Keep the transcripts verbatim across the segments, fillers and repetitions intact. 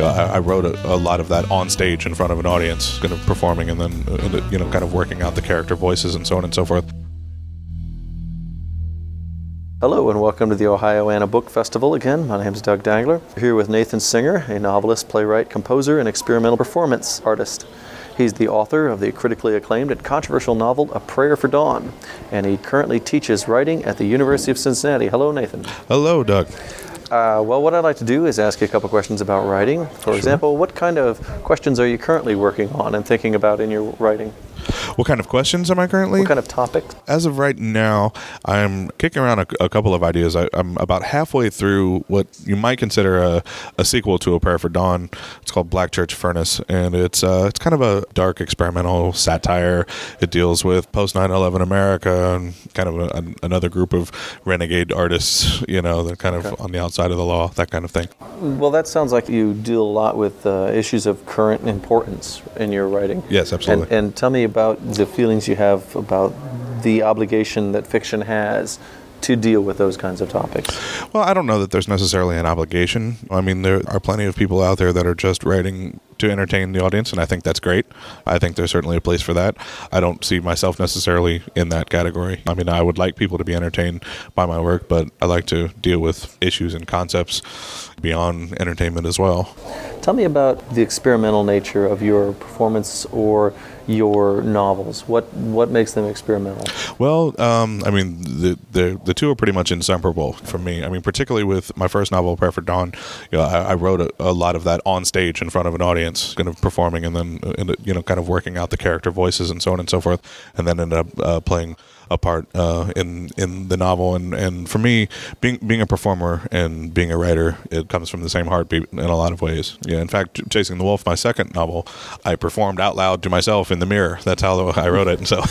You know, I, I wrote a, a lot of that on stage in front of an audience, kind of performing and then, uh, you know, kind of working out the character voices and so on and so forth. Hello and welcome to the Ohio Anna Book Festival again. My name is Doug Dangler. We're here with Nathan Singer, a novelist, playwright, composer, and experimental performance artist. He's the author of the critically acclaimed and controversial novel A Prayer for Dawn, and he currently teaches writing at the University of Cincinnati. Hello, Nathan. Hello, Doug. Uh, well, what I'd like to do is ask you a couple questions about writing. For Sure. example, what kind of questions are you currently working on and thinking about in your writing? What kind of questions am I currently? What kind of topics? As of right now, I'm kicking around a, a couple of ideas. I, I'm about halfway through what you might consider a, a sequel to A Prayer for Dawn. It's called Black Church Furnace, and it's uh, it's kind of a dark experimental satire. It deals with post nine eleven America and kind of a, an, another group of renegade artists, you know, that kind of Okay. on the outside of the law, that kind of thing. Well, that sounds like you deal a lot with uh, issues of current importance in your writing. Yes, absolutely. And, and tell me about the feelings you have about the obligation that fiction has to deal with those kinds of topics. Well, I don't know that there's necessarily an obligation. I mean, there are plenty of people out there that are just writing to entertain the audience, and I think that's great. I think there's certainly a place for that. I don't see myself necessarily in that category. I mean, I would like people to be entertained by my work, but I like to deal with issues and concepts beyond entertainment as well. Tell me about the experimental nature of your performance or your novels. What what makes them experimental? Well, um, I mean, the, the the two are pretty much inseparable for me. I mean, particularly with my first novel, Prayer for Dawn, you know, I, I wrote a, a lot of that on stage in front of an audience, kind of performing and then, uh, you know, kind of working out the character voices and so on and so forth, and then ended up uh, playing a part uh, in in the novel. And, and for me, being being a performer and being a writer, it comes from the same heartbeat in a lot of ways. Yeah, in fact, Chasing the Wolf, my second novel, I performed out loud to myself in the mirror. That's how I wrote it. And so,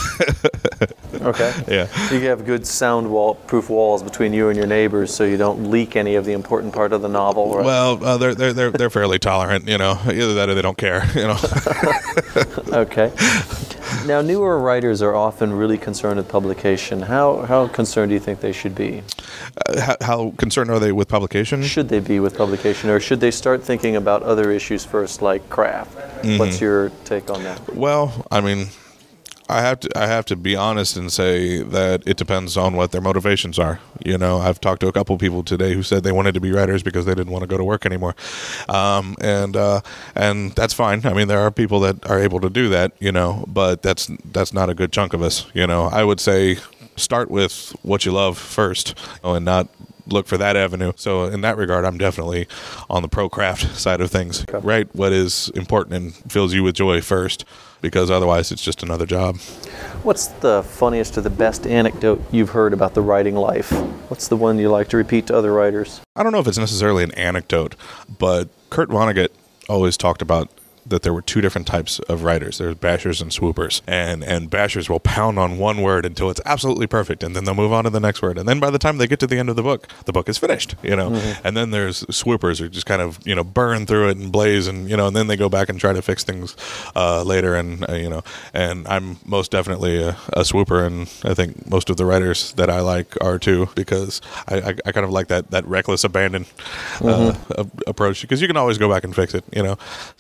Okay. yeah. You have good sound wall, proof walls between you and your neighbors, so you don't leak any of the important part of the novel. Right? Well, uh, they're they're they're they're fairly tolerant, you know. Either that or they don't care, you know. Okay. Now, newer writers are often really concerned with publication. How how concerned do you think they should be? Uh, how, how concerned are they with publication? Should they be with publication, or should they start thinking about other issues first, like craft? Mm-hmm. What's your take on that? Well, I mean, I have to I have to be honest and say that it depends on what their motivations are. You know, I've talked to a couple of people today who said they wanted to be writers because they didn't want to go to work anymore, um, and uh, and that's fine. I mean, there are people that are able to do that, you know, but that's that's not a good chunk of us. You know, I would say start with what you love first, and not look for that avenue. So in that regard, I'm definitely on the pro craft side of things. Okay. Write what is important and fills you with joy first, because otherwise it's just another job. What's the funniest or the best anecdote you've heard about the writing life? What's the one you like to repeat to other writers? I don't know if it's necessarily an anecdote, but Kurt Vonnegut always talked about that there were two different types of writers. There's bashers and swoopers. And and bashers will pound on one word until it's absolutely perfect, and then they'll move on to the next word. And then by the time they get to the end of the book, the book is finished, you know. Mm-hmm. And then there's swoopers who just kind of, you know, burn through it and blaze, and, you know, and then they go back and try to fix things uh, later, and, uh, you know. And I'm most definitely a, a swooper, and I think most of the writers that I like are too, because I, I, I kind of like that, that reckless abandon uh, mm-hmm. approach, because you can always go back and fix it, you know.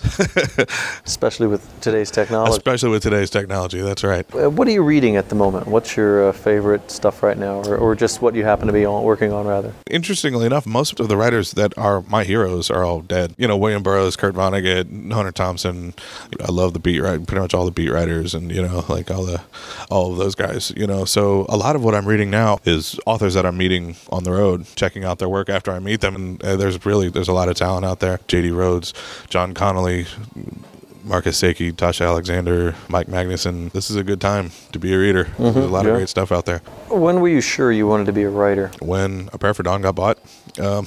Especially with today's technology. Especially with today's technology, that's right. Uh, what are you reading at the moment? What's your uh, favorite stuff right now, or, or just what you happen to be on, working on, rather? Interestingly enough, most of the writers that are my heroes are all dead. You know, William Burroughs, Kurt Vonnegut, Hunter Thompson. I love the beat writer, pretty much all the beat writers, and, you know, like all the all of those guys. You know, so a lot of what I'm reading now is authors that I'm meeting on the road, checking out their work after I meet them, and uh, there's really there's a lot of talent out there. J D Rhodes, John Connolly, Marcus Saki, Tasha Alexander, Mike Magnuson. This is a good time to be a reader. Mm-hmm, There's a lot yeah. of great stuff out there. When were you sure you wanted to be a writer? When A Prayer for Dawn got bought. Um,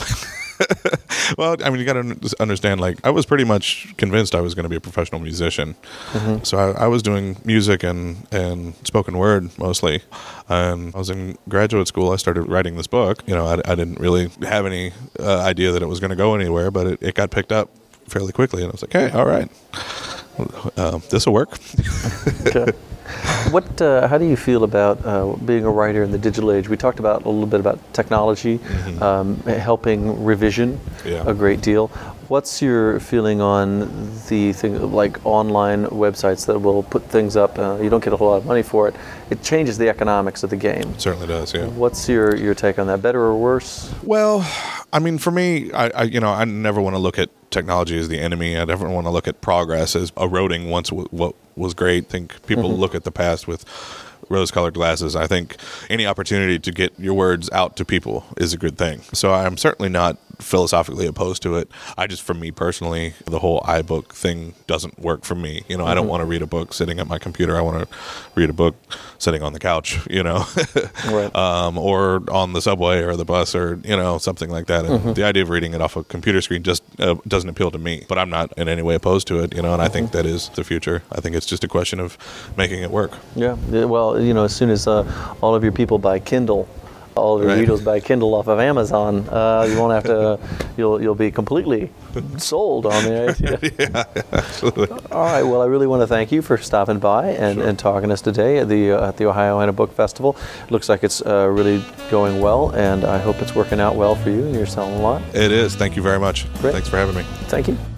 well, I mean, you got to understand, like, I was pretty much convinced I was going to be a professional musician. Mm-hmm. So I, I was doing music and, and spoken word mostly. And I was in graduate school. I started writing this book. You know, I, I didn't really have any uh, idea that it was going to go anywhere, but it, it got picked up fairly quickly, and I was like, hey, all right, uh, this will work. Okay. What? Uh, how do you feel about uh, being a writer in the digital age? We talked about a little bit about technology mm-hmm. um, helping revision yeah. a great deal. What's your feeling on the thing like online websites that will put things up? Uh, you don't get a whole lot of money for it. It changes the economics of the game. It certainly does. Yeah. What's your, your take on that? Better or worse? Well, I mean, for me, I, I you know I never want to look at technology as the enemy. I never want to look at progress as eroding once w- what was great. I think people mm-hmm. look at the past with rose-colored glasses. I think any opportunity to get your words out to people is a good thing. So I'm certainly not philosophically opposed to it. I just, for me personally, the whole iBook thing doesn't work for me. You know, mm-hmm. I don't want to read a book sitting at my computer. I want to read a book sitting on the couch, you know, right. um, or on the subway or the bus or, you know, something like that. And mm-hmm. the idea of reading it off a computer screen just uh, doesn't appeal to me. But I'm not in any way opposed to it, you know, and mm-hmm. I think that is the future. I think it's just a question of making it work. Yeah. Well, you know, as soon as uh, all of your people buy Kindle, all of your right. readers buy Kindle off of Amazon, uh, you won't have to. You'll you'll be completely sold on the idea. yeah, yeah, absolutely. All right. Well, I really want to thank you for stopping by and, sure. and talking to us today at the uh, at the Ohioana Book Festival. It looks like it's uh, really going well, and I hope it's working out well for you and you're selling a lot. It is. Thank you very much. Great. Thanks for having me. Thank you.